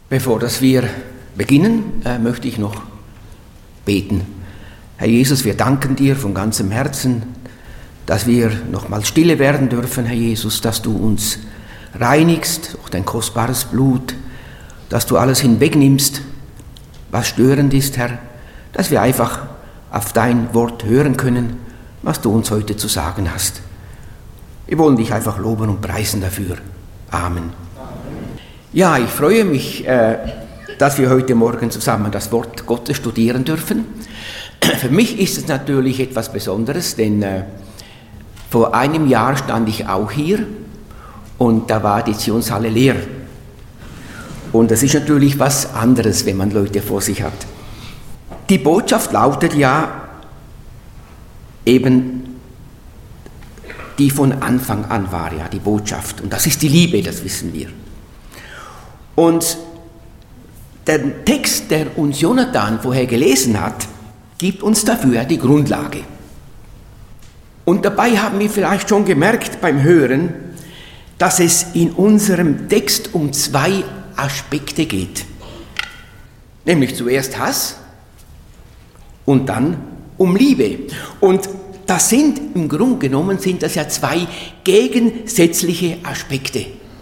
Bevor dass wir beginnen, möchte ich noch beten. Herr Jesus, wir danken dir von ganzem Herzen, dass wir nochmal stille werden dürfen, Herr Jesus, dass du uns reinigst durch dein kostbares Blut, dass du alles hinwegnimmst, was störend ist, Herr, dass wir einfach auf dein Wort hören können, was du uns heute zu sagen hast. Wir wollen dich einfach loben und preisen dafür. Amen. Ja, ich freue mich, dass wir heute Morgen zusammen das Wort Gottes studieren dürfen. Für mich ist es natürlich etwas Besonderes, denn vor einem Jahr stand ich auch hier und da war die Zionshalle leer. Und das ist natürlich was anderes, wenn man Leute vor sich hat. Die Botschaft lautet ja eben, die von Anfang an war, ja, die Botschaft. Und das ist die Liebe, das wissen wir. Und der Text, der uns Jonathan vorher gelesen hat, gibt uns dafür die Grundlage. Und dabei haben wir vielleicht schon gemerkt beim Hören, dass es in unserem Text um zwei Aspekte geht. Nämlich zuerst Hass und dann um Liebe. Und das sind, im Grunde genommen, sind das ja zwei gegensätzliche Aspekte.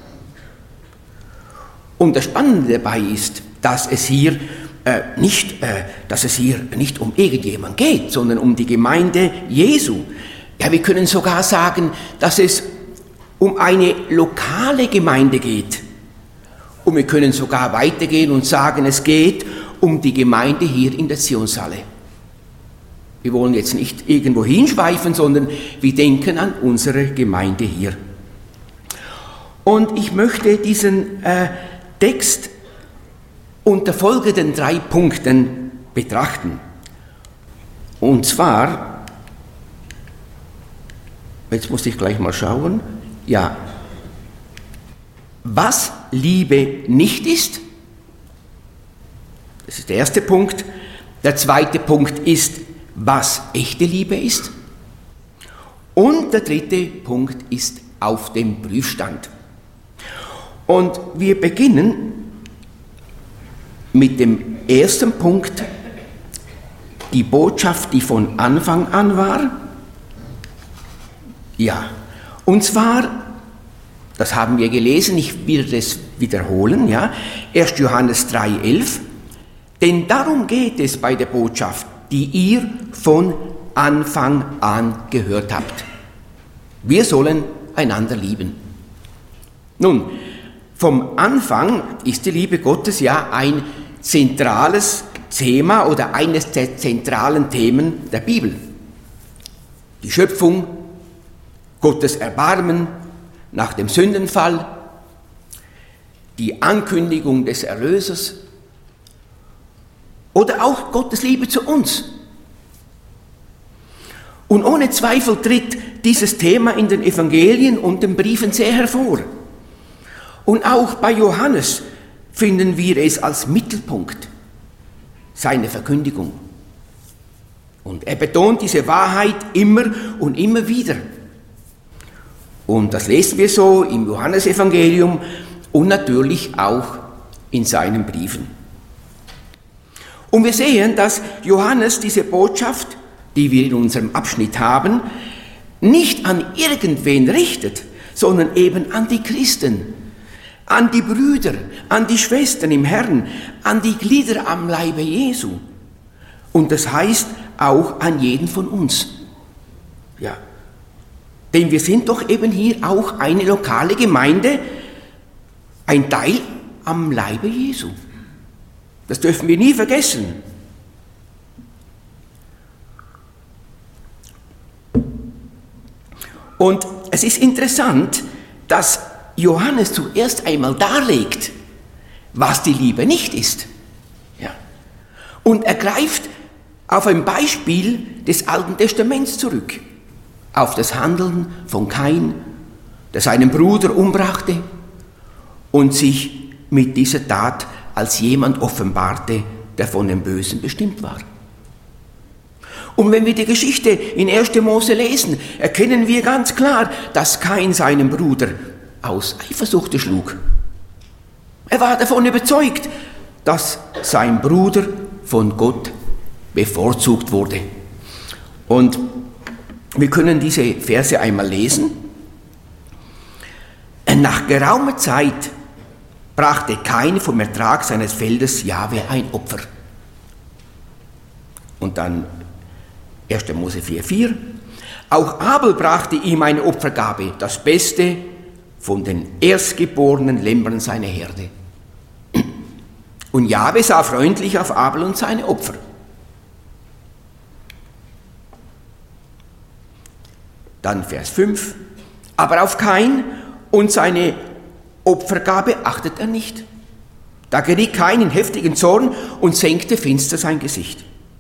Und das Spannende dabei ist, dass es hier nicht um irgendjemand geht, sondern um die Gemeinde Jesu. Ja, wir können sogar sagen, dass es um eine lokale Gemeinde geht. Und wir können sogar weitergehen und sagen, es geht um die Gemeinde hier in der Zionshalle. Wir wollen jetzt nicht irgendwo hinschweifen, sondern wir denken an unsere Gemeinde hier. Und ich möchte diesen Text unter folgenden 3 Punkten betrachten. Und zwar, jetzt muss ich gleich mal schauen, ja, was Liebe nicht ist, das ist der erste Punkt. Der zweite Punkt ist, was echte Liebe ist. Und der dritte Punkt ist auf dem Prüfstand. Und wir beginnen mit dem ersten Punkt, die Botschaft, die von Anfang an war. Ja, und zwar, das haben wir gelesen, ich will das wiederholen, ja, 1. Johannes 3,11, denn darum geht es bei der Botschaft, die ihr von Anfang an gehört habt. Wir sollen einander lieben. Nun, vom Anfang ist die Liebe Gottes ja ein zentrales Thema oder eines der zentralen Themen der Bibel. Die Schöpfung, Gottes Erbarmen nach dem Sündenfall, die Ankündigung des Erlösers oder auch Gottes Liebe zu uns. Und ohne Zweifel tritt dieses Thema in den Evangelien und den Briefen sehr hervor. Und auch bei Johannes finden wir es als Mittelpunkt seiner Verkündigung. Und er betont diese Wahrheit immer und immer wieder. Und das lesen wir so im Johannesevangelium und natürlich auch in seinen Briefen. Und wir sehen, dass Johannes diese Botschaft, die wir in unserem Abschnitt haben, nicht an irgendwen richtet, sondern eben an die Christen, an die Brüder, an die Schwestern im Herrn, an die Glieder am Leibe Jesu. Und das heißt auch an jeden von uns. Ja. Denn wir sind doch eben hier auch eine lokale Gemeinde, ein Teil am Leibe Jesu. Das dürfen wir nie vergessen. Und es ist interessant, dass Johannes zuerst einmal darlegt, was die Liebe nicht ist. Ja. Und er greift auf ein Beispiel des Alten Testaments zurück, auf das Handeln von Kain, der seinen Bruder umbrachte und sich mit dieser Tat als jemand offenbarte, der von dem Bösen bestimmt war. Und wenn wir die Geschichte in 1. Mose lesen, erkennen wir ganz klar, dass Kain seinen Bruder aus Eifersucht schlug. Er war davon überzeugt, dass sein Bruder von Gott bevorzugt wurde. Und wir können diese Verse einmal lesen. Nach geraumer Zeit brachte Kain vom Ertrag seines Feldes Jahwe ein Opfer. Und dann 1. Mose 4,4. Auch Abel brachte ihm eine Opfergabe, das Beste von den erstgeborenen Lämmern seiner Herde. Und Jahwe sah freundlich auf Abel und seine Opfer. Dann Vers 5. Aber auf Kain und seine Opfergabe achtet er nicht. Da geriet Kain in heftigen Zorn und senkte finster sein Gesicht.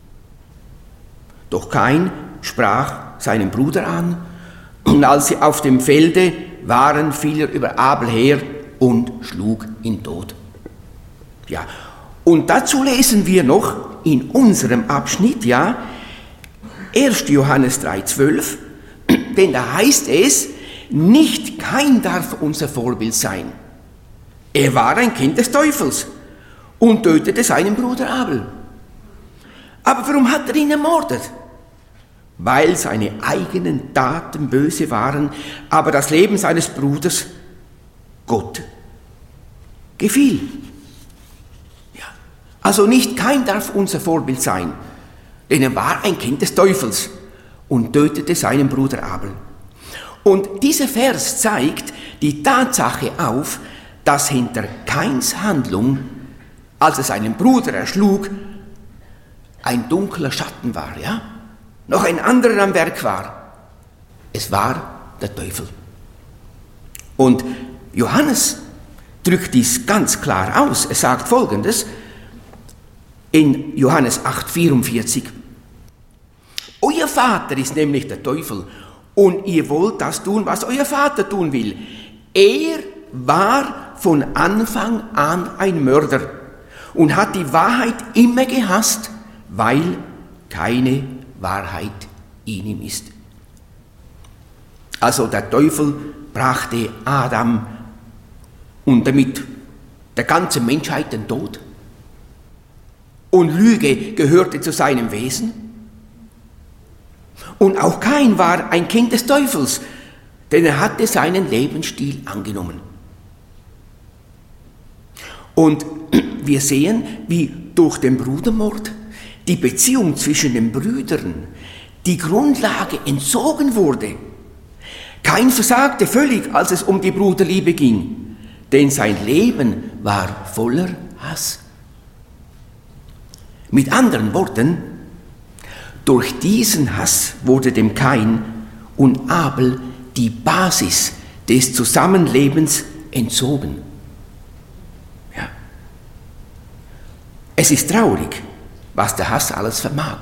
Doch Kain sprach seinen Bruder an, und als sie auf dem Felde waren, fiel er über Abel her und schlug ihn tot. Ja, und dazu lesen wir noch in unserem Abschnitt, 1. Johannes 3,12, denn da heißt es, nicht Kain darf unser Vorbild sein. Er war ein Kind des Teufels und tötete seinen Bruder Abel. Aber warum hat er ihn ermordet? Weil seine eigenen Taten böse waren, aber das Leben seines Bruders Gott gefiel. Ja. Also nicht Kain darf unser Vorbild sein, denn er war ein Kind des Teufels und tötete seinen Bruder Abel. Und dieser Vers zeigt die Tatsache auf, dass hinter Kains Handlung, als er seinen Bruder erschlug, ein dunkler Schatten war, noch ein anderer am Werk war. Es war der Teufel. Und Johannes drückt dies ganz klar aus. Er sagt Folgendes in Johannes 8,44. Euer Vater ist nämlich der Teufel und ihr wollt das tun, was euer Vater tun will. Er war von Anfang an ein Mörder und hat die Wahrheit immer gehasst, weil keine Wahrheit in ihm ist. Also der Teufel brachte Adam und damit der ganzen Menschheit den Tod. Und Lüge gehörte zu seinem Wesen. Und auch Kain war ein Kind des Teufels, denn er hatte seinen Lebensstil angenommen. Und wir sehen, wie durch den Brudermord die Beziehung zwischen den Brüdern, die Grundlage entzogen wurde. Kain versagte völlig, als es um die Bruderliebe ging, denn sein Leben war voller Hass. Mit anderen Worten, durch diesen Hass wurde dem Kain und Abel die Basis des Zusammenlebens entzogen. Ja. Es ist traurig, was der Hass alles vermag.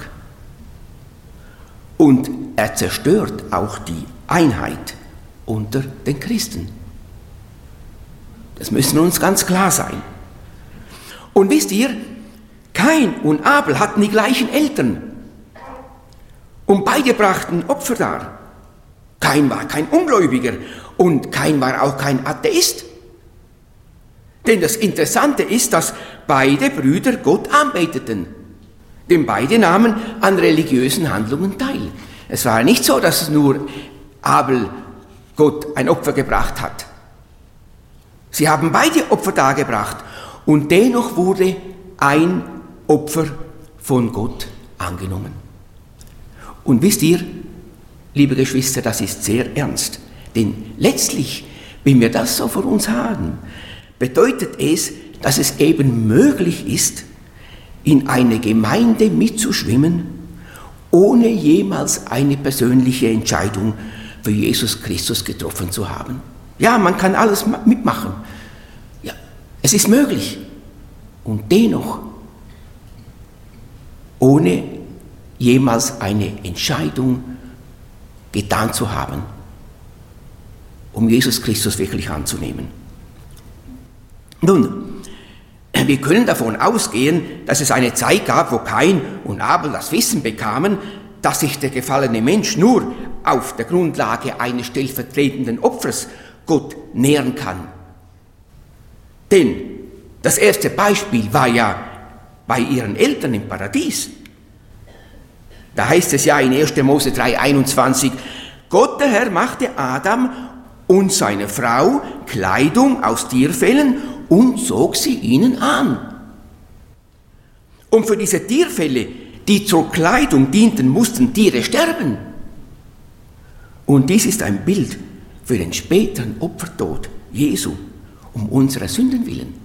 Und er zerstört auch die Einheit unter den Christen. Das müssen uns ganz klar sein. Und wisst ihr, Kain und Abel hatten die gleichen Eltern. Und beide brachten Opfer dar. Kain war kein Ungläubiger und Kain war auch kein Atheist. Denn das Interessante ist, dass beide Brüder Gott anbeteten. Denn beide nahmen an religiösen Handlungen teil. Es war nicht so, dass nur Abel Gott ein Opfer gebracht hat. Sie haben beide Opfer dargebracht und dennoch wurde ein Opfer von Gott angenommen. Und wisst ihr, liebe Geschwister, das ist sehr ernst. Denn letztlich, wenn wir das so vor uns haben, bedeutet es, dass es eben möglich ist, in eine Gemeinde mitzuschwimmen, ohne jemals eine persönliche Entscheidung für Jesus Christus getroffen zu haben. Ja, man kann alles mitmachen. Ja, es ist möglich. Und dennoch, ohne jemals eine Entscheidung getan zu haben, um Jesus Christus wirklich anzunehmen. Nun, wir können davon ausgehen, dass es eine Zeit gab, wo Kain und Abel das Wissen bekamen, dass sich der gefallene Mensch nur auf der Grundlage eines stellvertretenden Opfers Gott nähern kann. Denn Das erste Beispiel war ja bei ihren Eltern im Paradies. Da heißt es ja in 1. Mose 3,21, Gott der Herr machte Adam und seine Frau Kleidung aus Tierfellen und zog sie ihnen an. Und für diese Tierfelle, die zur Kleidung dienten, mussten Tiere sterben. Und dies ist ein Bild für den späteren Opfertod Jesu, um unserer Sünden willen.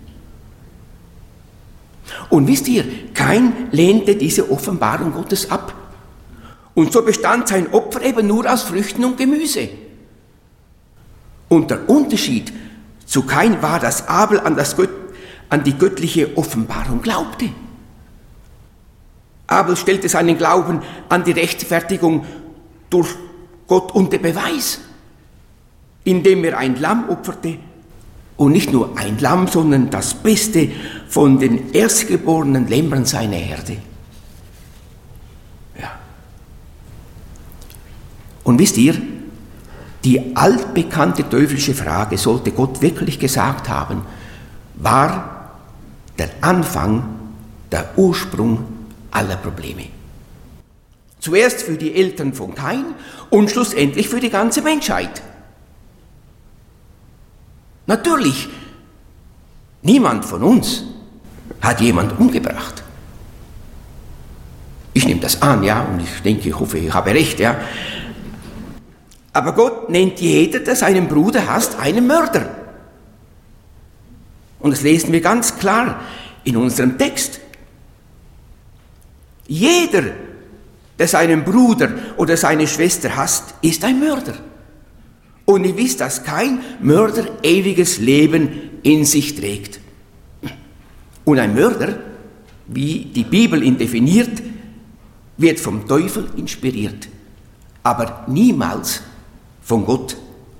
Und wisst ihr, Kain lehnte diese Offenbarung Gottes ab. Und so bestand sein Opfer eben nur aus Früchten und Gemüse. Und der Unterschied zu Kain war, dass Abel an die göttliche Offenbarung glaubte. Abel stellte seinen Glauben an die Rechtfertigung durch Gott unter Beweis, indem er ein Lamm opferte. Und nicht nur ein Lamm, sondern das Beste von den erstgeborenen Lämmern seiner Herde. Ja. Und wisst ihr, die altbekannte teuflische Frage, sollte Gott wirklich gesagt haben, war der Anfang, der Ursprung aller Probleme. Zuerst für die Eltern von Kain und schlussendlich für die ganze Menschheit. Natürlich, niemand von uns hat jemanden umgebracht. Ich nehme das an, ja, und ich denke, ich hoffe, ich habe recht, ja. Aber Gott nennt jeder, der seinen Bruder hasst, einen Mörder. Und das lesen wir ganz klar in unserem Text. Jeder, der seinen Bruder oder seine Schwester hasst, ist ein Mörder. Und ihr wisst, dass kein Mörder ewiges Leben in sich trägt. Und ein Mörder, wie die Bibel ihn definiert, wird vom Teufel inspiriert, aber niemals von Gott.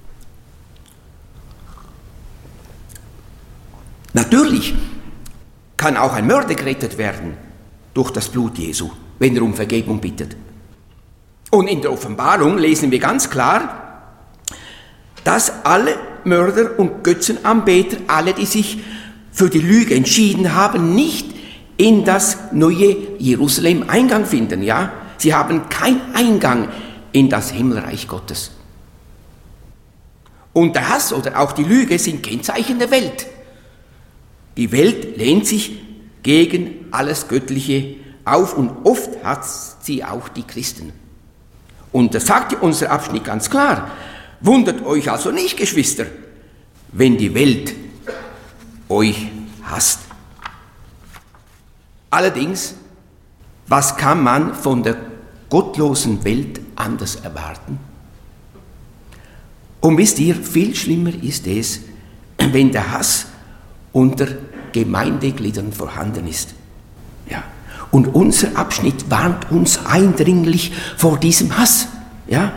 Natürlich kann auch ein Mörder gerettet werden durch das Blut Jesu, wenn er um Vergebung bittet. Und in der Offenbarung lesen wir ganz klar, dass alle Mörder und Götzenanbeter, alle, die sich für die Lüge entschieden haben, nicht in das neue Jerusalem Eingang finden. Ja? Sie haben keinen Eingang in das Himmelreich Gottes. Und der Hass oder auch die Lüge sind Kennzeichen der Welt. Die Welt lehnt sich gegen alles Göttliche auf und oft hasst sie auch die Christen. Und das sagt ja unser Abschnitt ganz klar. Wundert euch also nicht, Geschwister, wenn die Welt euch hasst. Allerdings, was kann man von der gottlosen Welt anders erwarten? Und wisst ihr, viel schlimmer ist es, wenn der Hass unter Gemeindegliedern vorhanden ist. Ja. Und unser Abschnitt warnt uns eindringlich vor diesem Hass. Ja.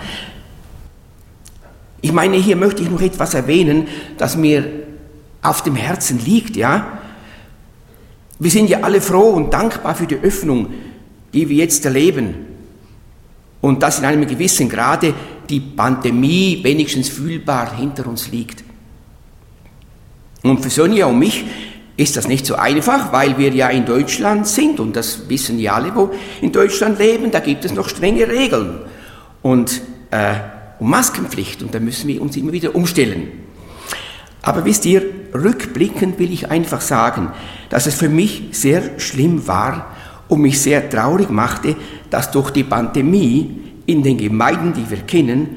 Ich meine, hier möchte ich noch etwas erwähnen, das mir auf dem Herzen liegt. Ja. Wir sind ja alle froh und dankbar für die Öffnung, die wir jetzt erleben. Und dass in einem gewissen Grade die Pandemie wenigstens fühlbar hinter uns liegt. Und für Sonja und mich ist das nicht so einfach, weil wir ja in Deutschland sind und das wissen ja alle, wo in Deutschland leben, da gibt es noch strenge Regeln und Maskenpflicht und da müssen wir uns immer wieder umstellen. Aber wisst ihr, rückblickend will ich einfach sagen, dass es für mich sehr schlimm war und mich sehr traurig machte, dass durch die Pandemie in den Gemeinden, die wir kennen,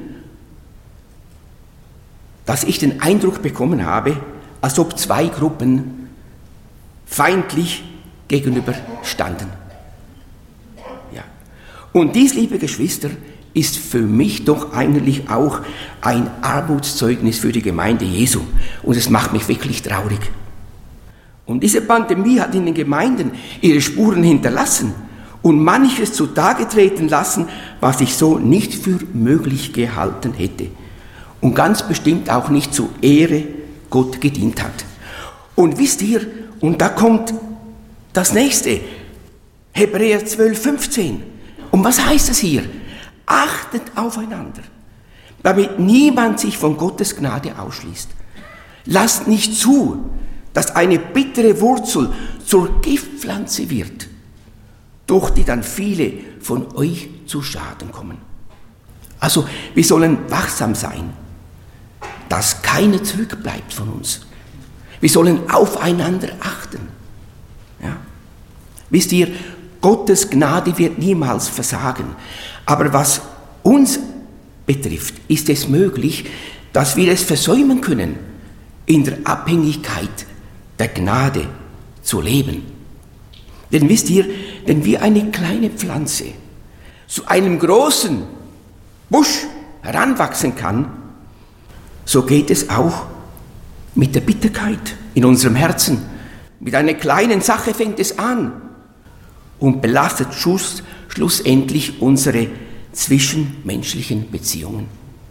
dass ich den Eindruck bekommen habe, als ob zwei Gruppen feindlich gegenüber standen. Ja. Und dies, liebe Geschwister, ist für mich doch eigentlich auch ein Armutszeugnis für die Gemeinde Jesu. Und es macht mich wirklich traurig. Und diese Pandemie hat in den Gemeinden ihre Spuren hinterlassen und manches zutage treten lassen, was ich so nicht für möglich gehalten hätte. Und ganz bestimmt auch nicht zur Ehre Gott gedient hat. Und wisst ihr, und da kommt das nächste, Hebräer 12,15. Und was heißt es hier? Achtet aufeinander, damit niemand sich von Gottes Gnade ausschließt. Lasst nicht zu, dass eine bittere Wurzel zur Giftpflanze wird, durch die dann viele von euch zu Schaden kommen. Also wir sollen wachsam sein, dass keiner zurückbleibt von uns. Wir sollen aufeinander achten. Ja. Wisst ihr, Gottes Gnade wird niemals versagen. Aber was uns betrifft, ist es möglich, dass wir es versäumen können, in der Abhängigkeit der Gnade zu leben. Denn wisst ihr, wenn wir eine kleine Pflanze zu einem großen Busch heranwachsen kann, so geht es auch mit der Bitterkeit in unserem Herzen. Mit einer kleinen Sache fängt es an und belastet schlussendlich unsere zwischenmenschlichen Beziehungen.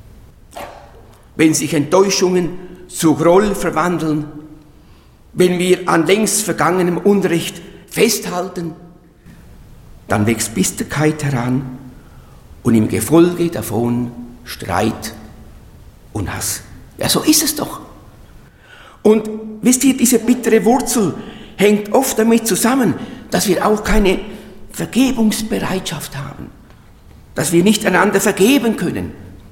Wenn sich Enttäuschungen zu Groll verwandeln, wenn wir an längst vergangenem Unrecht festhalten, dann wächst Bitterkeit heran und im Gefolge davon Streit und Hass. Ja, so ist es doch. Und wisst ihr, diese bittere Wurzel hängt oft damit zusammen, dass wir auch keine Vergebungsbereitschaft haben, dass wir nicht einander vergeben können,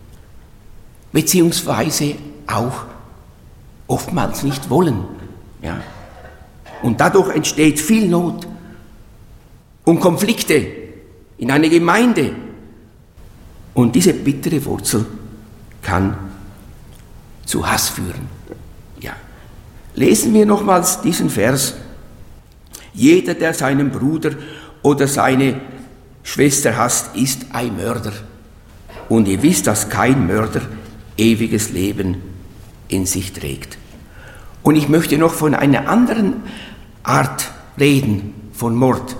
beziehungsweise auch oftmals nicht wollen. Ja. Und dadurch entsteht viel Not und Konflikte in einer Gemeinde. Und diese bittere Wurzel kann zu Hass führen. Ja. Lesen wir nochmals diesen Vers. Jeder, der seinen Bruder oder seine Schwester hasst, ist ein Mörder. Und ihr wisst, dass kein Mörder ewiges Leben in sich trägt. Und ich möchte noch von einer anderen Art reden, von Mord.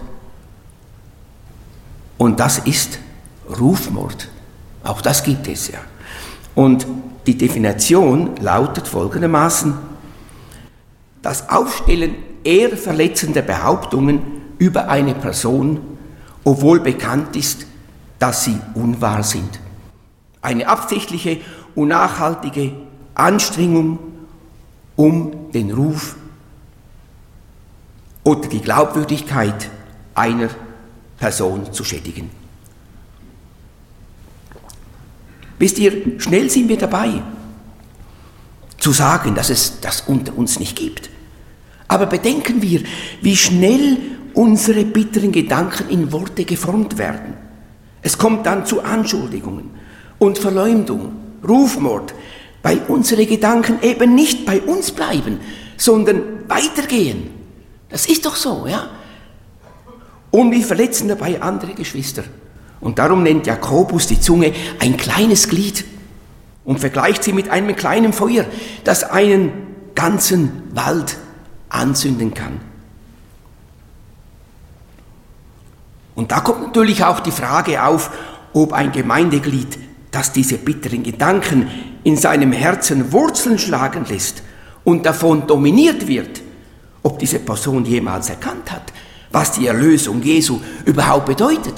Und das ist Rufmord. Auch das gibt es ja. Und die Definition lautet folgendermaßen: das Aufstellen ehrverletzender Behauptungen über eine Person, obwohl bekannt ist, dass sie unwahr sind. Eine absichtliche und nachhaltige Anstrengung, um den Ruf oder die Glaubwürdigkeit einer Person zu schädigen. Wisst ihr, schnell sind wir dabei, zu sagen, dass es das unter uns nicht gibt. Aber bedenken wir, wie schnell unsere bitteren Gedanken in Worte geformt werden. Es kommt dann zu Anschuldigungen und Verleumdung, Rufmord, weil unsere Gedanken eben nicht bei uns bleiben, sondern weitergehen. Das ist doch so, ja? Und wir verletzen dabei andere Geschwister. Und darum nennt Jakobus die Zunge ein kleines Glied und vergleicht sie mit einem kleinen Feuer, das einen ganzen Wald anzünden kann. Und da kommt natürlich auch die Frage auf, ob ein Gemeindeglied, das diese bitteren Gedanken in seinem Herzen Wurzeln schlagen lässt und davon dominiert wird, ob diese Person jemals erkannt hat, was die Erlösung Jesu überhaupt bedeutet.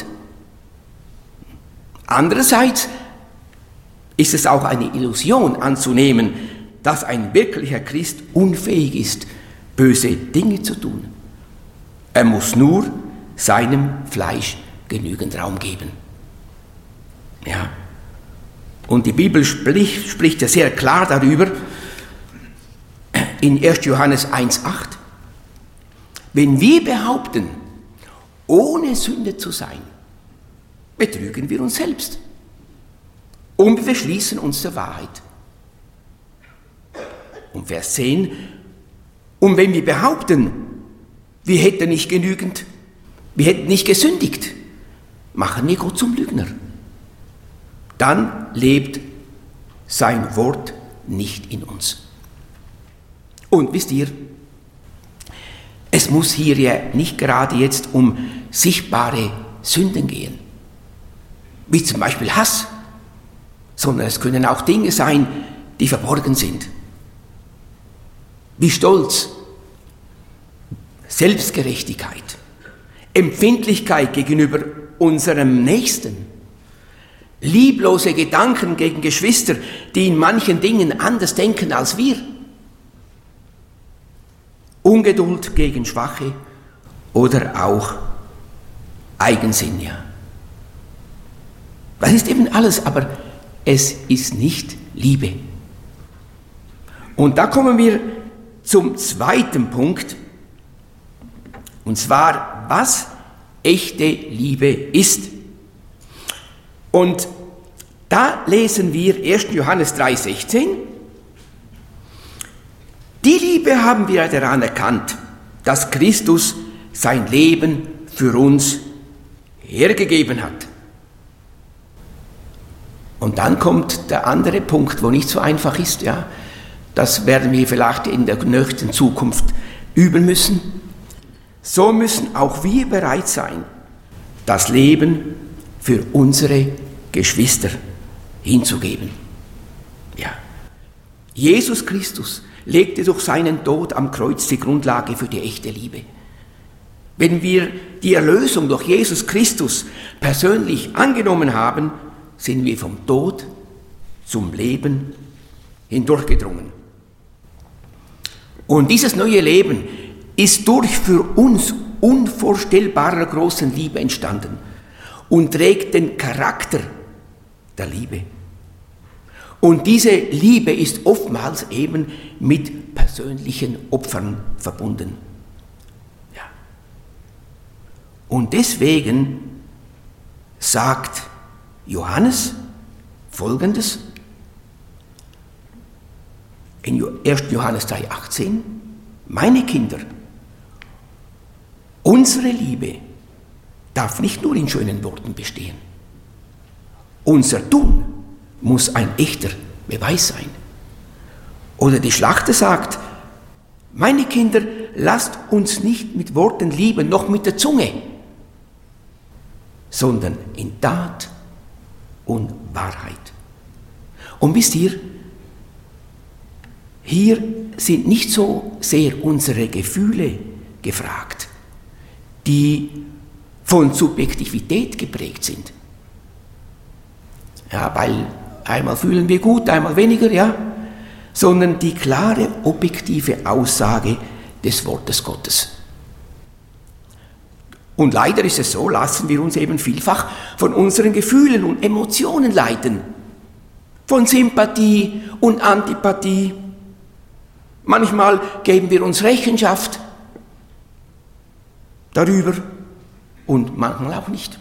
Andererseits ist es auch eine Illusion anzunehmen, dass ein wirklicher Christ unfähig ist, böse Dinge zu tun. Er muss nur seinem Fleisch genügend Raum geben. Ja. Und die Bibel spricht ja sehr klar darüber, in 1. Johannes 1,8. Wenn wir behaupten, ohne Sünde zu sein, betrügen wir uns selbst und wir verschließen uns der Wahrheit. Und Vers 10, und wenn wir behaupten, wir hätten nicht genügend, wir hätten nicht gesündigt, machen wir Gott zum Lügner. Dann lebt sein Wort nicht in uns. Und wisst ihr, es muss hier ja nicht gerade jetzt um sichtbare Sünden gehen, wie zum Beispiel Hass, sondern es können auch Dinge sein, die verborgen sind, wie Stolz, Selbstgerechtigkeit, Empfindlichkeit gegenüber unserem Nächsten, lieblose Gedanken gegen Geschwister, die in manchen Dingen anders denken als wir. Ungeduld gegen Schwache oder auch Eigensinn. Ja. Das ist eben alles, aber es ist nicht Liebe. Und da kommen wir zum zweiten Punkt, und zwar, was echte Liebe ist. Und da lesen wir 1. Johannes 3,16. Die Liebe haben wir daran erkannt, dass Christus sein Leben für uns hergegeben hat. Und dann kommt der andere Punkt, wo nicht so einfach ist. Ja, das werden wir vielleicht in der nächsten Zukunft üben müssen. So müssen auch wir bereit sein, das Leben für unsere Geschwister hinzugeben. Ja. Jesus Christus legte durch seinen Tod am Kreuz die Grundlage für die echte Liebe. Wenn wir die Erlösung durch Jesus Christus persönlich angenommen haben, sind wir vom Tod zum Leben hindurchgedrungen. Und dieses neue Leben ist durch für uns unvorstellbarer großen Liebe entstanden und trägt den Charakter der Liebe. Und diese Liebe ist oftmals eben mit persönlichen Opfern verbunden. Ja. Und deswegen sagt Johannes Folgendes in 1. Johannes 3,18: Meine Kinder, unsere Liebe darf nicht nur in schönen Worten bestehen. Unser Tun muss ein echter Beweis sein. Oder die Schlachter sagt: Meine Kinder, lasst uns nicht mit Worten lieben, noch mit der Zunge, sondern in Tat und Wahrheit. Und wisst ihr, hier sind nicht so sehr unsere Gefühle gefragt, die von Subjektivität geprägt sind. Ja, weil einmal fühlen wir gut, einmal weniger, ja, sondern die klare, objektive Aussage des Wortes Gottes. Und leider ist es so, lassen wir uns eben vielfach von unseren Gefühlen und Emotionen leiten, von Sympathie und Antipathie. Manchmal geben wir uns Rechenschaft darüber und manchmal auch nicht.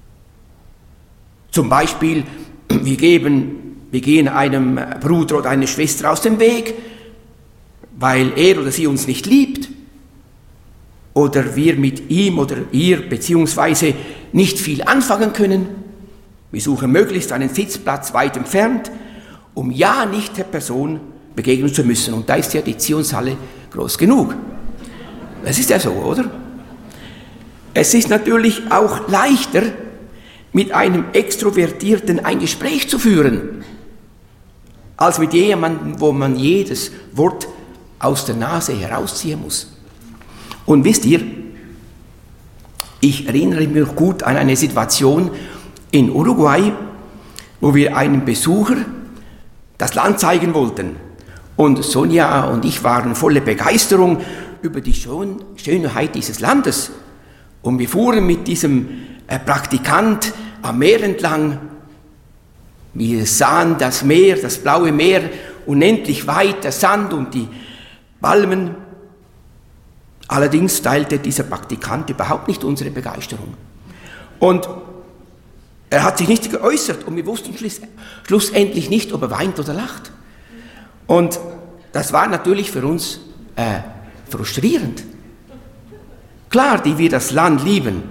Zum Beispiel, wir gehen einem Bruder oder einer Schwester aus dem Weg, weil er oder sie uns nicht liebt oder wir mit ihm oder ihr beziehungsweise nicht viel anfangen können. Wir suchen möglichst einen Sitzplatz weit entfernt, um ja nicht der Person begegnen zu müssen. Und da ist ja die Zionshalle groß genug. Das ist ja so, oder? Es ist natürlich auch leichter, mit einem Extrovertierten ein Gespräch zu führen, als mit jemandem, wo man jedes Wort aus der Nase herausziehen muss. Und wisst ihr, ich erinnere mich noch gut an eine Situation in Uruguay, wo wir einem Besucher das Land zeigen wollten. Und Sonja und ich waren voller Begeisterung über die Schönheit dieses Landes. Und wir fuhren mit diesem Praktikant am Meer entlang. Wir sahen das Meer, das blaue Meer, unendlich weit, der Sand und die Palmen. Allerdings teilte dieser Praktikant überhaupt nicht unsere Begeisterung. Und er hat sich nicht geäußert und wir wussten schlussendlich nicht, ob er weint oder lacht. Und das war natürlich für uns frustrierend. Klar, die wir das Land lieben.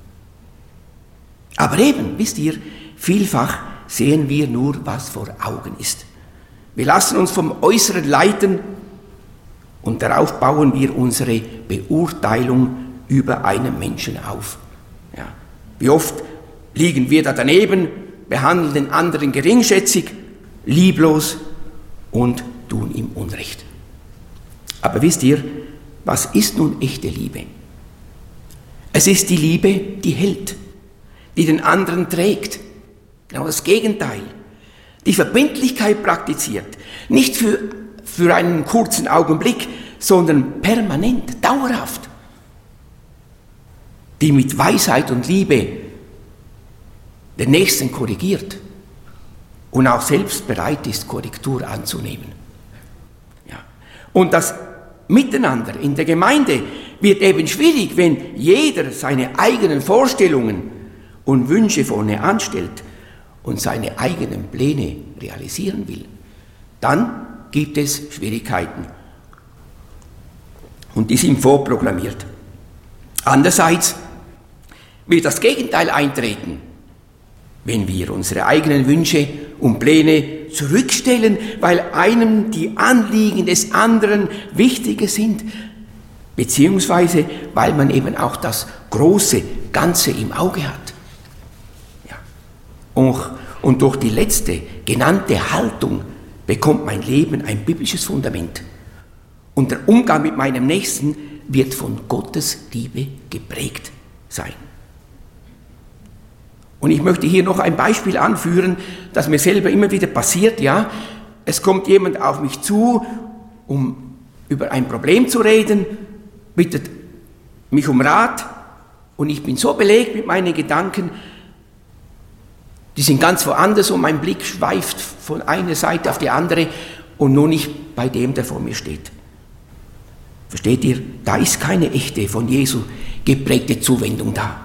Aber eben, wisst ihr, vielfach sehen wir nur, was vor Augen ist. Wir lassen uns vom Äußeren leiten und darauf bauen wir unsere Beurteilung über einen Menschen auf. Ja. Wie oft liegen wir da daneben, behandeln den anderen geringschätzig, lieblos und tun ihm Unrecht. Aber wisst ihr, was ist nun echte Liebe? Es ist die Liebe, die hält, die den anderen trägt. Genau das Gegenteil. Die Verbindlichkeit praktiziert. Nicht für einen kurzen Augenblick, sondern permanent, dauerhaft, die mit Weisheit und Liebe den Nächsten korrigiert und auch selbst bereit ist, Korrektur anzunehmen. Ja. Und das Miteinander in der Gemeinde wird eben schwierig, wenn jeder seine eigenen Vorstellungen und Wünsche vorne anstellt und seine eigenen Pläne realisieren will. Dann gibt es Schwierigkeiten. Und die sind vorprogrammiert. Andererseits wird das Gegenteil eintreten, wenn wir unsere eigenen Wünsche und Pläne zurückstellen, weil einem die Anliegen des anderen wichtiger sind, beziehungsweise weil man eben auch das große Ganze im Auge hat. Ja. Und durch die letzte genannte Haltung bekommt mein Leben ein biblisches Fundament. Und der Umgang mit meinem Nächsten wird von Gottes Liebe geprägt sein. Und ich möchte hier noch ein Beispiel anführen, das mir selber immer wieder passiert. Ja, es kommt jemand auf mich zu, um über ein Problem zu reden, bittet mich um Rat und ich bin so belegt mit meinen Gedanken, die sind ganz woanders und mein Blick schweift von einer Seite auf die andere und nur nicht bei dem, der vor mir steht. Versteht ihr? Da ist keine echte, von Jesu geprägte Zuwendung da.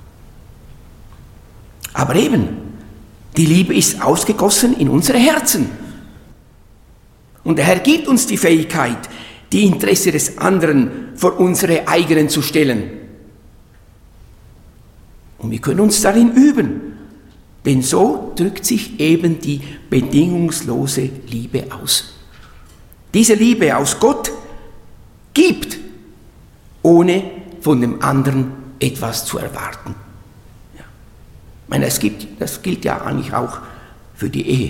Aber eben, die Liebe ist ausgegossen in unsere Herzen. Und der Herr gibt uns die Fähigkeit, die Interesse des anderen vor unsere eigenen zu stellen. Und wir können uns darin üben, denn so drückt sich eben die bedingungslose Liebe aus. Diese Liebe aus Gott gibt, ohne von dem anderen etwas zu erwarten. Ja. Ich meine, das gilt ja eigentlich auch für die Ehe.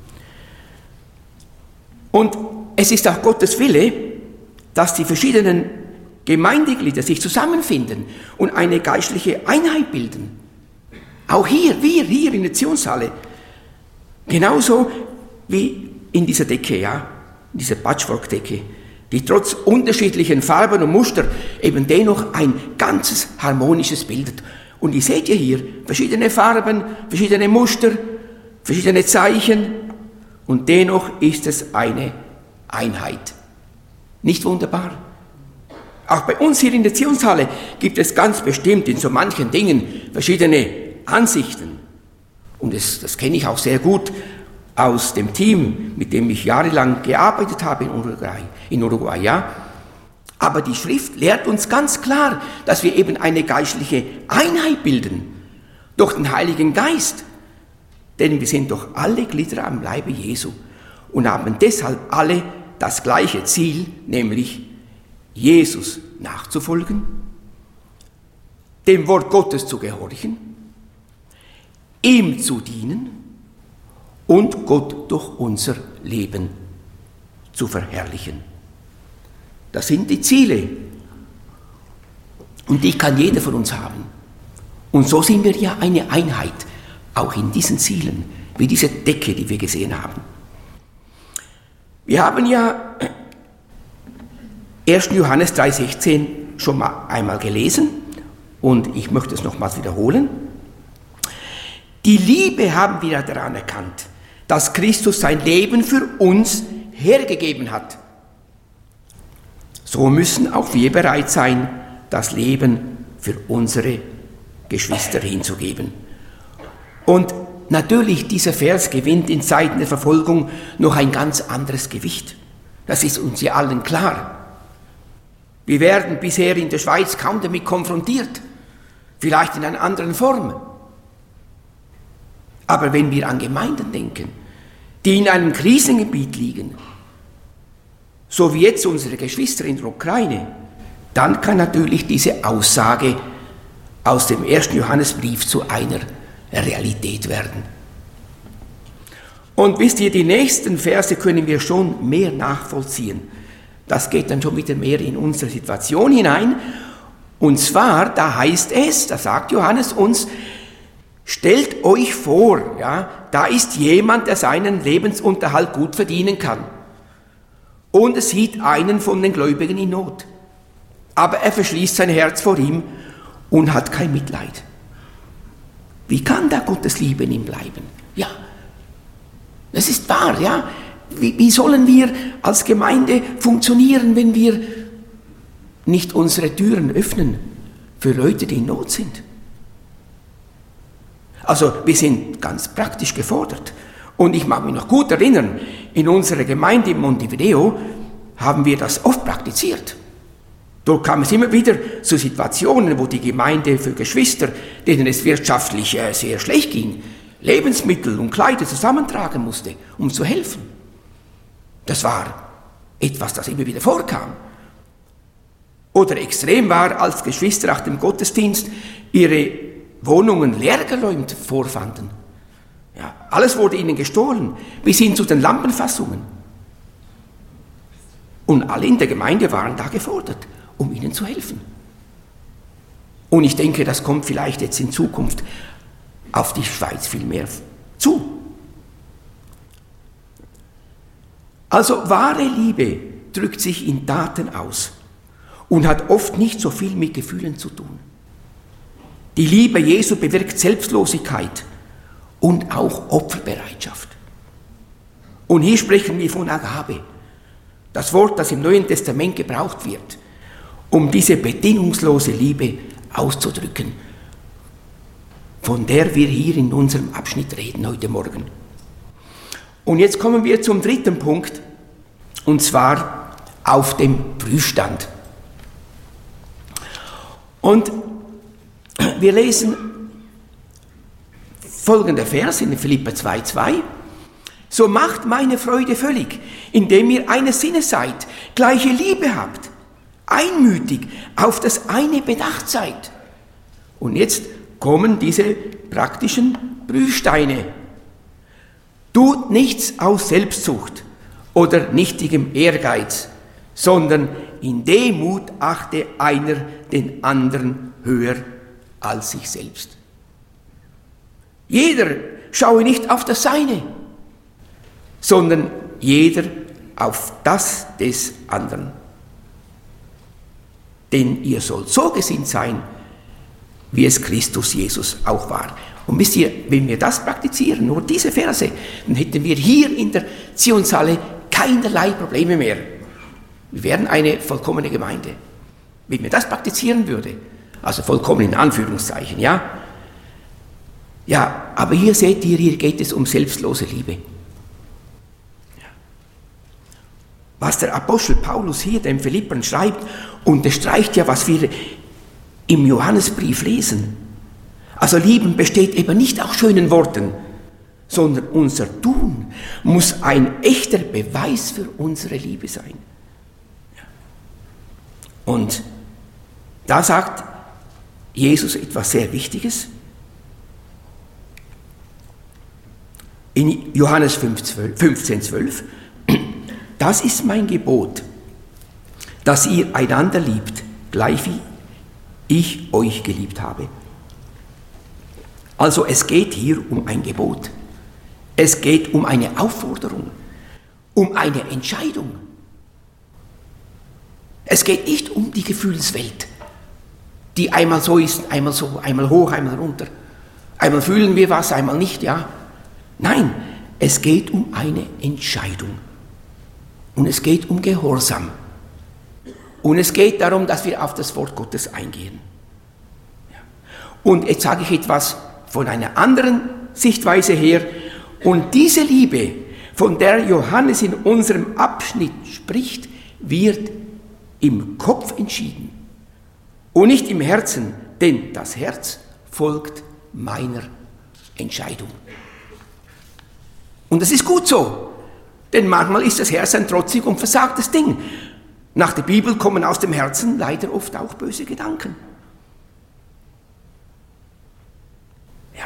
Und es ist auch Gottes Wille, dass die verschiedenen Gemeindeglieder sich zusammenfinden und eine geistliche Einheit bilden. Auch wir hier in der Zionshalle, genauso wie in dieser Decke, ja, dieser Patchwork-Decke, die trotz unterschiedlichen Farben und Muster eben dennoch ein ganzes harmonisches bildet. Und ihr seht ja hier verschiedene Farben, verschiedene Muster, verschiedene Zeichen und dennoch ist es eine Einheit. Nicht wunderbar? Auch bei uns hier in der Zionshalle gibt es ganz bestimmt in so manchen Dingen verschiedene Ansichten. Und das kenne ich auch sehr gut aus dem Team, mit dem ich jahrelang gearbeitet habe in Uruguay, ja. Aber die Schrift lehrt uns ganz klar, dass wir eben eine geistliche Einheit bilden durch den Heiligen Geist. Denn wir sind doch alle Glieder am Leibe Jesu und haben deshalb alle das gleiche Ziel, nämlich Jesus nachzufolgen, dem Wort Gottes zu gehorchen, ihm zu dienen und Gott durch unser Leben zu verherrlichen. Das sind die Ziele und die kann jeder von uns haben. Und so sind wir ja eine Einheit, auch in diesen Zielen, wie diese Decke, die wir gesehen haben. Wir haben ja 1. Johannes 3,16 schon mal einmal gelesen und ich möchte es nochmals wiederholen. Die Liebe haben wir daran erkannt, dass Christus sein Leben für uns hergegeben hat. So müssen auch wir bereit sein, das Leben für unsere Geschwister hinzugeben. Und natürlich, dieser Vers gewinnt in Zeiten der Verfolgung noch ein ganz anderes Gewicht. Das ist uns ja allen klar. Wir werden bisher in der Schweiz kaum damit konfrontiert, vielleicht in einer anderen Form. Aber wenn wir an Gemeinden denken, die in einem Krisengebiet liegen, so wie jetzt unsere Geschwister in der Ukraine, dann kann natürlich diese Aussage aus dem 1. Johannesbrief zu einer Realität werden. Und wisst ihr, die nächsten Verse können wir schon mehr nachvollziehen. Das geht dann schon wieder mehr in unsere Situation hinein. Und zwar, da heißt es, da sagt Johannes uns, stellt euch vor, ja, da ist jemand, der seinen Lebensunterhalt gut verdienen kann. und er sieht einen von den Gläubigen in Not. Aber er verschließt sein Herz vor ihm und hat kein Mitleid. Wie kann da Gottes Liebe in ihm bleiben? Ja, das ist wahr, ja. Wie sollen wir als Gemeinde funktionieren, wenn wir nicht unsere Türen öffnen für Leute, die in Not sind? Also wir sind ganz praktisch gefordert. Und ich mag mich noch gut erinnern, in unserer Gemeinde in Montevideo haben wir das oft praktiziert. Dort kam es immer wieder zu Situationen, wo die Gemeinde für Geschwister, denen es wirtschaftlich sehr schlecht ging, Lebensmittel und Kleider zusammentragen musste, um zu helfen. Das war etwas, das immer wieder vorkam. Oder extrem war, als Geschwister nach dem Gottesdienst ihre Wohnungen leergeräumt vorfanden. Ja, alles wurde ihnen gestohlen, bis hin zu den Lampenfassungen. Und alle in der Gemeinde waren da gefordert, um ihnen zu helfen. Und ich denke, das kommt vielleicht jetzt in Zukunft auf die Schweiz viel mehr zu. Also wahre Liebe drückt sich in Taten aus und hat oft nicht so viel mit Gefühlen zu tun. Die Liebe Jesu bewirkt Selbstlosigkeit und auch Opferbereitschaft. Und hier sprechen wir von Agape, das Wort, das im Neuen Testament gebraucht wird, um diese bedingungslose Liebe auszudrücken, von der wir hier in unserem Abschnitt reden heute Morgen. Und jetzt kommen wir zum dritten Punkt, und zwar auf dem Prüfstand. Und wir lesen folgender Vers in Philipper 2,2. So macht meine Freude völlig, indem ihr eines Sinnes seid, gleiche Liebe habt, einmütig auf das eine bedacht seid. Und jetzt kommen diese praktischen Prüfsteine. Tut nichts aus Selbstsucht oder nichtigem Ehrgeiz, sondern in Demut achte einer den anderen höher als sich selbst. Jeder schaue nicht auf das Seine, sondern jeder auf das des anderen. Denn ihr sollt so gesinnt sein, wie es Christus Jesus auch war. Und wisst ihr, wenn wir das praktizieren, nur diese Verse, dann hätten wir hier in der Zionshalle keinerlei Probleme mehr. Wir wären eine vollkommene Gemeinde. Wenn wir das praktizieren würde, also vollkommen in Anführungszeichen, ja. Ja, aber hier seht ihr, hier geht es um selbstlose Liebe. Ja. Was der Apostel Paulus hier den Philippern schreibt, unterstreicht ja, was wir im Johannesbrief lesen. Also Lieben besteht eben nicht aus schönen Worten, sondern unser Tun muss ein echter Beweis für unsere Liebe sein. Ja. Und da sagt Jesus etwas sehr Wichtiges. In Johannes 15,12, das ist mein Gebot, dass ihr einander liebt, gleich wie ich euch geliebt habe. Also es geht hier um ein Gebot. Es geht um eine Aufforderung, um eine Entscheidung. Es geht nicht um die Gefühlswelt, die einmal so ist, einmal so, einmal hoch, einmal runter. Einmal fühlen wir was, einmal nicht, ja. Nein, es geht um eine Entscheidung. Und es geht um Gehorsam. Und es geht darum, dass wir auf das Wort Gottes eingehen. Ja. Und jetzt sage ich etwas von einer anderen Sichtweise her. Und diese Liebe, von der Johannes in unserem Abschnitt spricht, wird im Kopf entschieden und nicht im Herzen, denn das Herz folgt meiner Entscheidung. Und das ist gut so, denn manchmal ist das Herz ein trotzig und versagtes Ding. Nach der Bibel kommen aus dem Herzen leider oft auch böse Gedanken. Ja.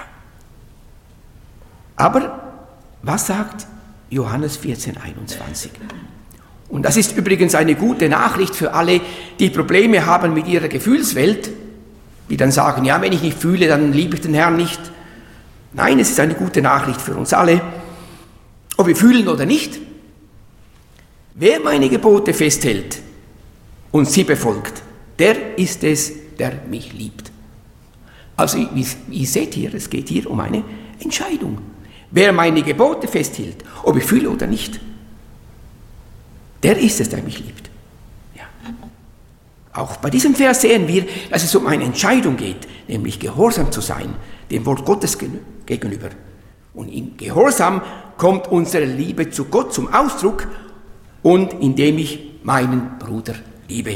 Aber was sagt Johannes 14,21? Und das ist übrigens eine gute Nachricht für alle, die Probleme haben mit ihrer Gefühlswelt, die dann sagen, ja, wenn ich nicht fühle, dann liebe ich den Herrn nicht. Nein, es ist eine gute Nachricht für uns alle, ob wir fühlen oder nicht. Wer meine Gebote festhält und sie befolgt, der ist es, der mich liebt. Also ihr seht hier, es geht hier um eine Entscheidung. Wer meine Gebote festhält, ob ich fühle oder nicht, der ist es, der mich liebt. Ja. Auch bei diesem Vers sehen wir, dass es um eine Entscheidung geht, nämlich gehorsam zu sein, dem Wort Gottes gegenüber. Und im Gehorsam kommt unsere Liebe zu Gott zum Ausdruck und indem ich meinen Bruder liebe.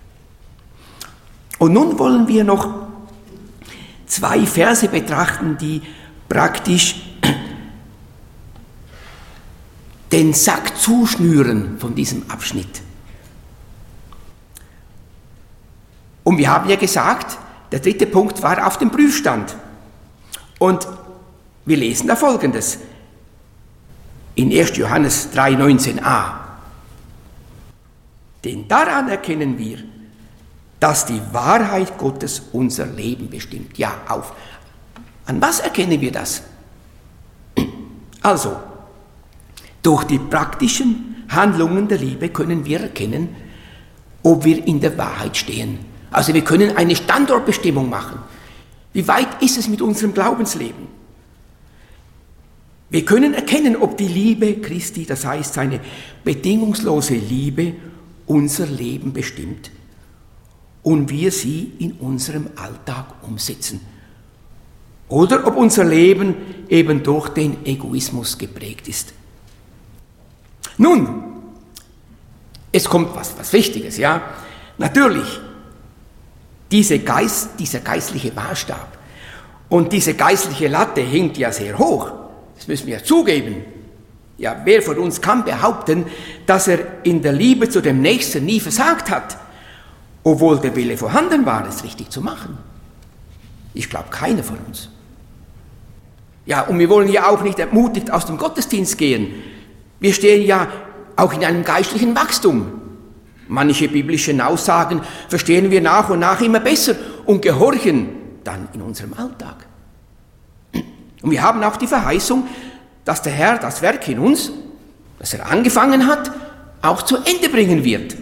Und nun wollen wir noch 2 Verse betrachten, die praktisch den Sack zuschnüren von diesem Abschnitt. Und wir haben ja gesagt, der 3. Punkt war auf dem Prüfstand. Und wir lesen da Folgendes in 1. Johannes 3,19a. Denn daran erkennen wir, dass die Wahrheit Gottes unser Leben bestimmt. Ja, an was erkennen wir das? Also, durch die praktischen Handlungen der Liebe können wir erkennen, ob wir in der Wahrheit stehen. Also wir können eine Standortbestimmung machen. Wie weit ist es mit unserem Glaubensleben? Wir können erkennen, ob die Liebe Christi, das heißt seine bedingungslose Liebe, unser Leben bestimmt und wir sie in unserem Alltag umsetzen. Oder ob unser Leben eben durch den Egoismus geprägt ist. Nun, es kommt was Wichtiges, ja. Natürlich, dieser geistliche Maßstab und diese geistliche Latte hängt ja sehr hoch. Das müssen wir zugeben. Ja, wer von uns kann behaupten, dass er in der Liebe zu dem Nächsten nie versagt hat, obwohl der Wille vorhanden war, es richtig zu machen? Ich glaube, keiner von uns. Ja, und wir wollen ja auch nicht entmutigt aus dem Gottesdienst gehen. Wir stehen ja auch in einem geistlichen Wachstum. Manche biblischen Aussagen verstehen wir nach und nach immer besser und gehorchen dann in unserem Alltag. Und wir haben auch die Verheißung, dass der Herr das Werk in uns, das er angefangen hat, auch zu Ende bringen wird.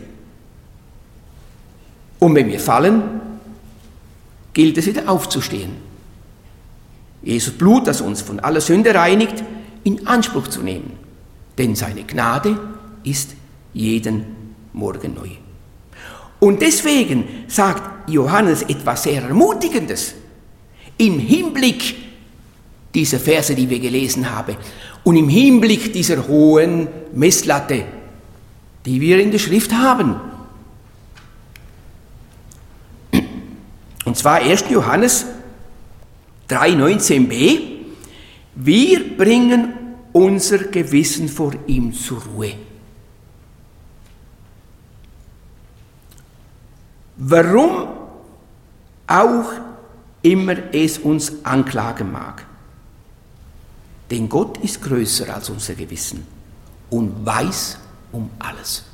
Und wenn wir fallen, gilt es wieder aufzustehen. Jesus Blut, das uns von aller Sünde reinigt, in Anspruch zu nehmen. Denn seine Gnade ist jeden Morgen neu. Und deswegen sagt Johannes etwas sehr Ermutigendes im Hinblick dieser Verse, die wir gelesen haben, und im Hinblick dieser hohen Messlatte, die wir in der Schrift haben. Und zwar 1. Johannes 3,19b. Wir bringen unser Gewissen vor ihm zur Ruhe. Warum auch immer es uns anklagen mag. Denn Gott ist größer als unser Gewissen und weiß um alles.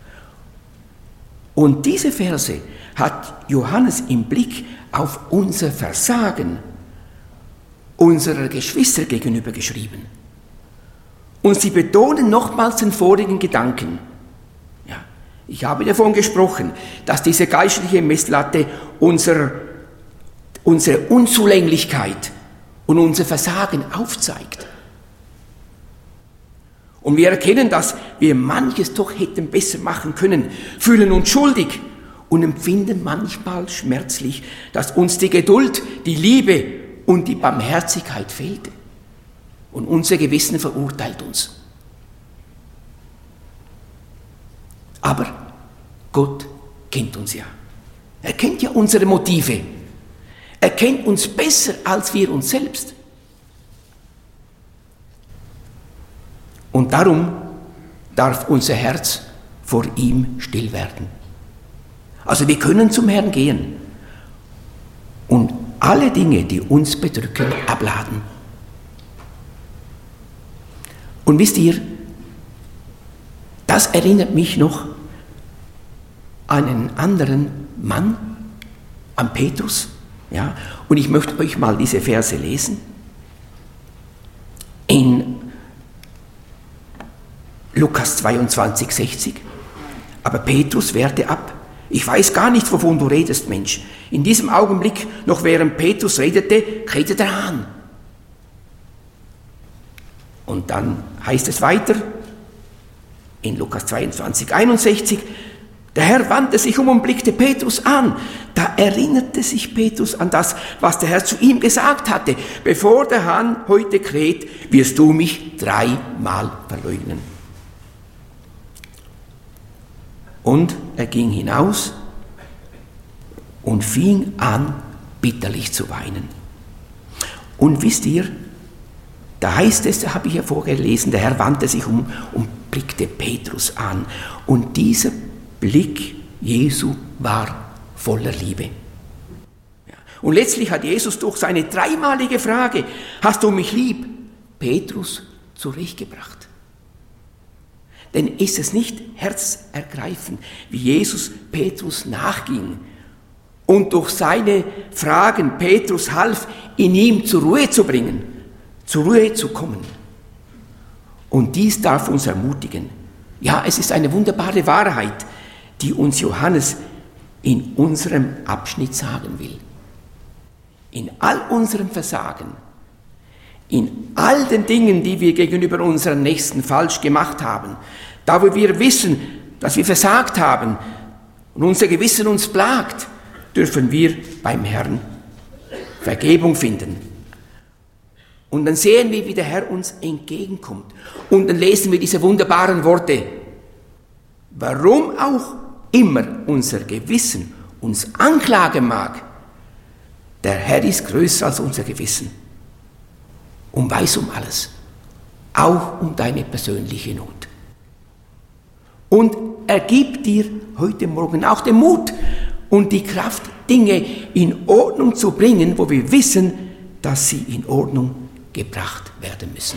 Und diese Verse hat Johannes im Blick auf unser Versagen unserer Geschwister gegenüber geschrieben. Und sie betonen nochmals den vorigen Gedanken. Ja, ich habe davon gesprochen, dass diese geistliche Messlatte unsere Unzulänglichkeit und unser Versagen aufzeigt. Und wir erkennen, dass wir manches doch hätten besser machen können, fühlen uns schuldig und empfinden manchmal schmerzlich, dass uns die Geduld, die Liebe und die Barmherzigkeit fehlte. Und unser Gewissen verurteilt uns. Aber Gott kennt uns ja. Er kennt ja unsere Motive. Er kennt uns besser als wir uns selbst. Und darum darf unser Herz vor ihm still werden. Also wir können zum Herrn gehen und alle Dinge, die uns bedrücken, abladen. Und wisst ihr, das erinnert mich noch an einen anderen Mann, an Petrus. Ja? Und ich möchte euch mal diese Verse lesen. In Lukas 22, 60. Aber Petrus wehrte ab. Ich weiß gar nicht, wovon du redest, Mensch. In diesem Augenblick, noch während Petrus redete, krähte der Hahn. Und dann heißt es weiter, in Lukas 22, 61, der Herr wandte sich um und blickte Petrus an. Da erinnerte sich Petrus an das, was der Herr zu ihm gesagt hatte. Bevor der Hahn heute kräht, wirst du mich 3-mal verleugnen. Und er ging hinaus und fing an, bitterlich zu weinen. Und wisst ihr, da heißt es, da habe ich ja vorgelesen, der Herr wandte sich um und blickte Petrus an. Und dieser Blick Jesu war voller Liebe. Ja. Und letztlich hat Jesus durch seine 3-malige Frage, hast du mich lieb, Petrus zurechtgebracht. Denn ist es nicht herzergreifend, wie Jesus Petrus nachging und durch seine Fragen Petrus half, in ihm zur Ruhe zu bringen, zur Ruhe zu kommen. Und dies darf uns ermutigen. Ja, es ist eine wunderbare Wahrheit, die uns Johannes in unserem Abschnitt sagen will. In all unserem Versagen, in all den Dingen, die wir gegenüber unseren Nächsten falsch gemacht haben, da wo wir wissen, dass wir versagt haben und unser Gewissen uns plagt, dürfen wir beim Herrn Vergebung finden. Und dann sehen wir, wie der Herr uns entgegenkommt. Und dann lesen wir diese wunderbaren Worte. Warum auch immer unser Gewissen uns anklagen mag, der Herr ist größer als unser Gewissen und weiß um alles, auch um deine persönliche Not. Und er gibt dir heute Morgen auch den Mut und die Kraft, Dinge in Ordnung zu bringen, wo wir wissen, dass sie in Ordnung gebracht werden müssen.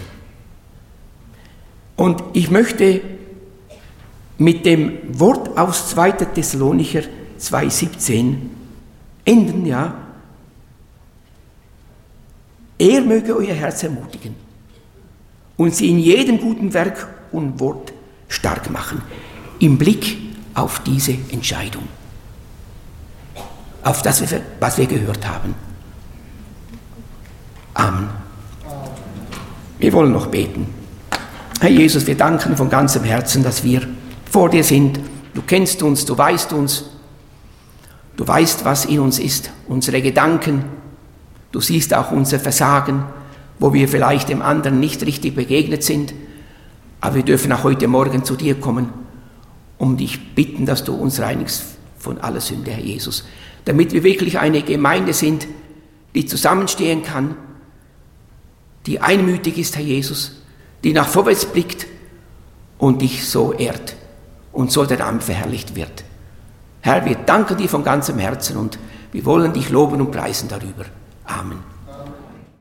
Und ich möchte mit dem Wort aus 2. Thessalonicher 2,17 enden, ja. Er möge euer Herz ermutigen und sie in jedem guten Werk und Wort stark machen, im Blick auf diese Entscheidung, auf das, was wir gehört haben. Amen. Wir wollen noch beten. Herr Jesus, wir danken von ganzem Herzen, dass wir vor dir sind. Du kennst uns, du weißt uns. Du weißt, was in uns ist, unsere Gedanken. Du siehst auch unser Versagen, wo wir vielleicht dem anderen nicht richtig begegnet sind. Aber wir dürfen auch heute Morgen zu dir kommen, um dich bitten, dass du uns reinigst von aller Sünde, Herr Jesus. Damit wir wirklich eine Gemeinde sind, die zusammenstehen kann, die einmütig ist, Herr Jesus, die nach vorwärts blickt und dich so ehrt und so der Name verherrlicht wird. Herr, wir danken dir von ganzem Herzen und wir wollen dich loben und preisen darüber. Amen.